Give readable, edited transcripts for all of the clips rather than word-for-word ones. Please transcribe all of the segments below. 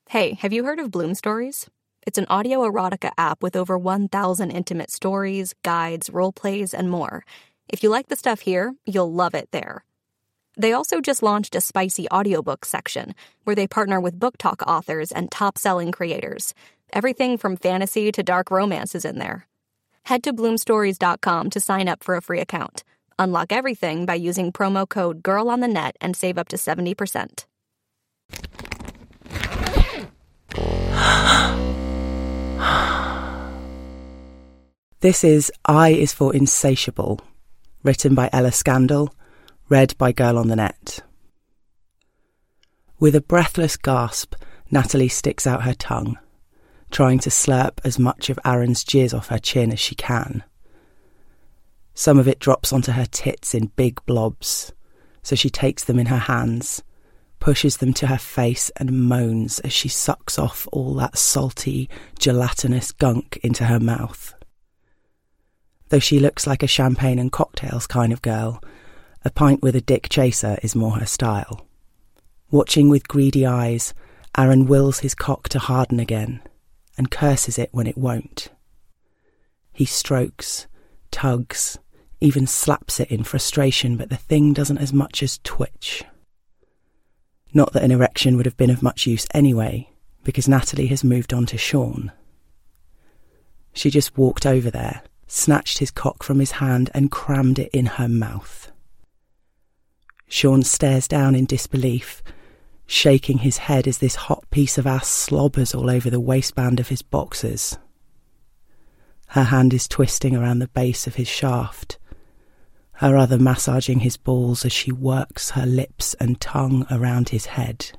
Hey, have you heard of Bloom Stories? It's an audio erotica app with over 1,000 intimate stories, guides, role plays, and more. If you like the stuff here, you'll love it there. They also just launched a spicy audiobook section where they partner with book talk authors and top-selling creators. Everything from fantasy to dark romance is in there. Head to bloomstories.com to sign up for a free account. Unlock everything by using promo code GIRLONTHENET and save up to 70%. This is I is for Insatiable, written by Ella Scandal, read by Girl on the Net. With a breathless gasp, Natalie sticks out her tongue, trying to slurp as much of Aaron's jizz off her chin as she can. Some of it drops onto her tits in big blobs, so she takes them in her hands, pushes them to her face and moans as she sucks off all that salty, gelatinous gunk into her mouth. Though she looks like a champagne and cocktails kind of girl, a pint with a dick chaser is more her style. Watching with greedy eyes, Aaron wills his cock to harden again, and curses it when it won't. He strokes, tugs, even slaps it in frustration, but the thing doesn't as much as twitch. Not that an erection would have been of much use anyway, because Natalie has moved on to Sean. She just walked over there, snatched his cock from his hand and crammed it in her mouth. Sean stares down in disbelief, shaking his head as this hot piece of ass slobbers all over the waistband of his boxers. Her hand is twisting around the base of his shaft, her other massaging his balls as she works her lips and tongue around his head.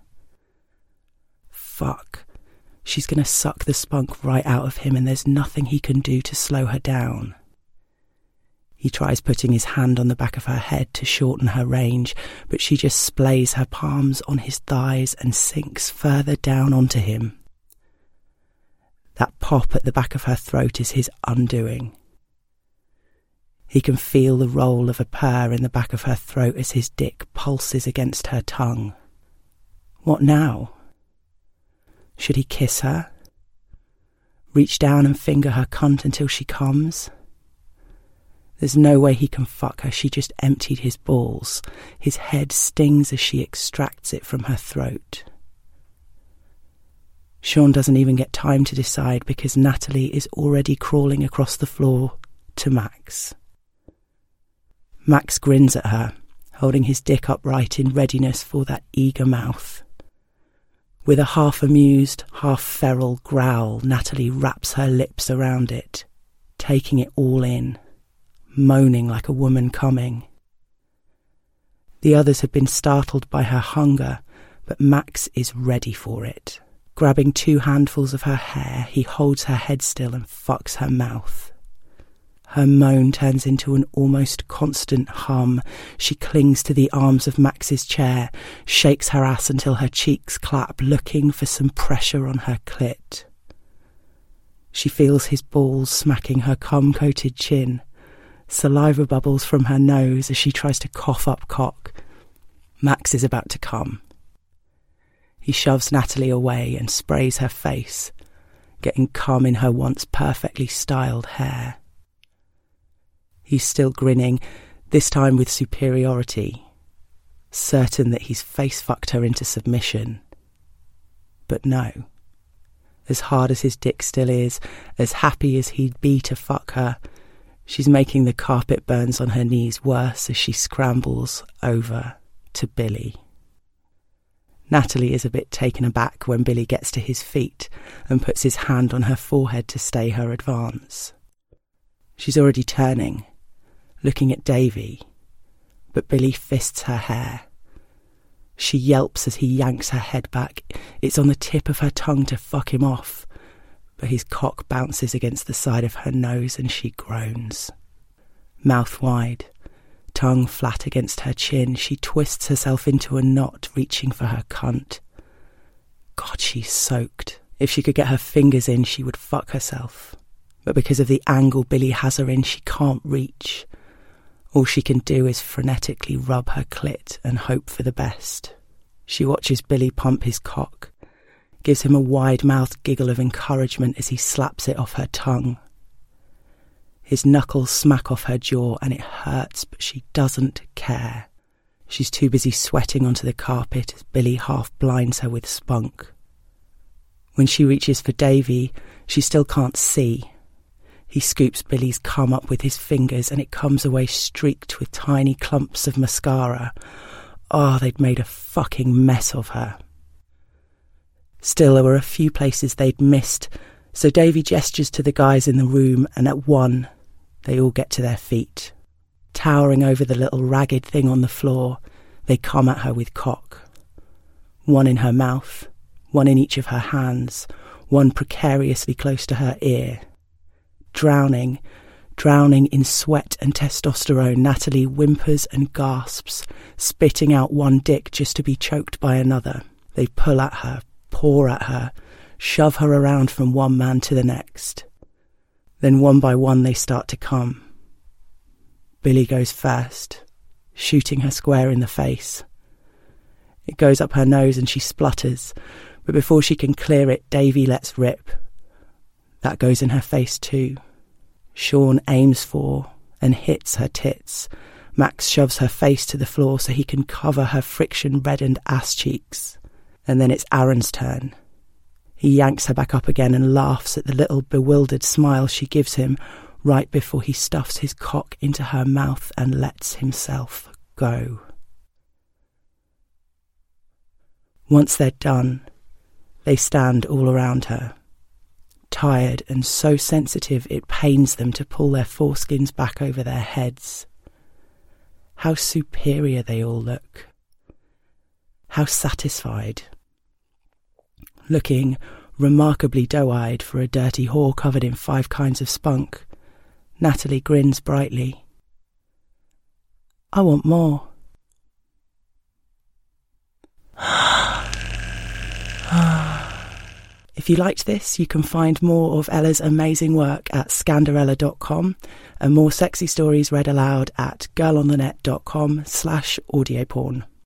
Fuck. She's going to suck the spunk right out of him and there's nothing he can do to slow her down. He tries putting his hand on the back of her head to shorten her range, but she just splays her palms on his thighs and sinks further down onto him. That pop at the back of her throat is his undoing. He can feel the roll of a purr in the back of her throat as his dick pulses against her tongue. What now? Should he kiss her? Reach down and finger her cunt until she comes? There's no way he can fuck her. She just emptied his balls. His head stings as she extracts it from her throat. Sean doesn't even get time to decide because Natalie is already crawling across the floor to Max. Max grins at her, holding his dick upright in readiness for that eager mouth. With a half-amused, half-feral growl, Natalie wraps her lips around it, taking it all in, moaning like a woman coming. The others have been startled by her hunger, but Max is ready for it. Grabbing 2 handfuls of her hair, he holds her head still and fucks her mouth. Her moan turns into an almost constant hum. She clings to the arms of Max's chair, shakes her ass until her cheeks clap, looking for some pressure on her clit. She feels his balls smacking her cum-coated chin. Saliva bubbles from her nose as she tries to cough up cock. Max is about to come. He shoves Natalie away and sprays her face, getting cum in her once perfectly styled hair. He's still grinning, this time with superiority, certain that he's face-fucked her into submission. But no. As hard as his dick still is, as happy as he'd be to fuck her, she's making the carpet burns on her knees worse as she scrambles over to Billy. Natalie is a bit taken aback when Billy gets to his feet and puts his hand on her forehead to stay her advance. She's already turning, looking at Davy, but Billy fists her hair. She yelps as he yanks her head back. It's on the tip of her tongue to fuck him off, but his cock bounces against the side of her nose and she groans. Mouth wide, tongue flat against her chin, she twists herself into a knot, reaching for her cunt. God, she's soaked. If she could get her fingers in, she would fuck herself. But because of the angle Billy has her in, she can't reach. All she can do is frenetically rub her clit and hope for the best. She watches Billy pump his cock. gives him a wide-mouthed giggle of encouragement as he slaps it off her tongue. His knuckles smack off her jaw and it hurts, but she doesn't care. She's too busy sweating onto the carpet as Billy half blinds her with spunk. When she reaches for Davy, she still can't see. He scoops Billy's cum up with his fingers and it comes away streaked with tiny clumps of mascara. Oh, they'd made a fucking mess of her. Still, there were a few places they'd missed, so Davy gestures to the guys in the room and at one, they all get to their feet. Towering over the little ragged thing on the floor, they come at her with cock. One in her mouth, one in each of her hands, one precariously close to her ear. Drowning in sweat and testosterone, Natalie whimpers and gasps, spitting out one dick just to be choked by another. They pull at her, paw at her, shove her around from one man to the next. Then one by one they start to come. Billy goes first, shooting her square in the face. It goes up her nose and she splutters, but before she can clear it, Davy lets rip. That goes in her face too. Sean aims for and hits her tits. Max shoves her face to the floor so he can cover her friction-reddened ass cheeks. And then it's Aaron's turn. He yanks her back up again and laughs at the little bewildered smile she gives him right before he stuffs his cock into her mouth and lets himself go. Once they're done, they stand all around her, tired and so sensitive it pains them to pull their foreskins back over their heads. How superior they all look. How satisfied. Looking remarkably doe-eyed for a dirty whore covered in 5 kinds of spunk, Natalie grins brightly. I want more. If you liked this, you can find more of Ella's amazing work at scandarella.com and more sexy stories read aloud at girlonthenet.com/audioporn.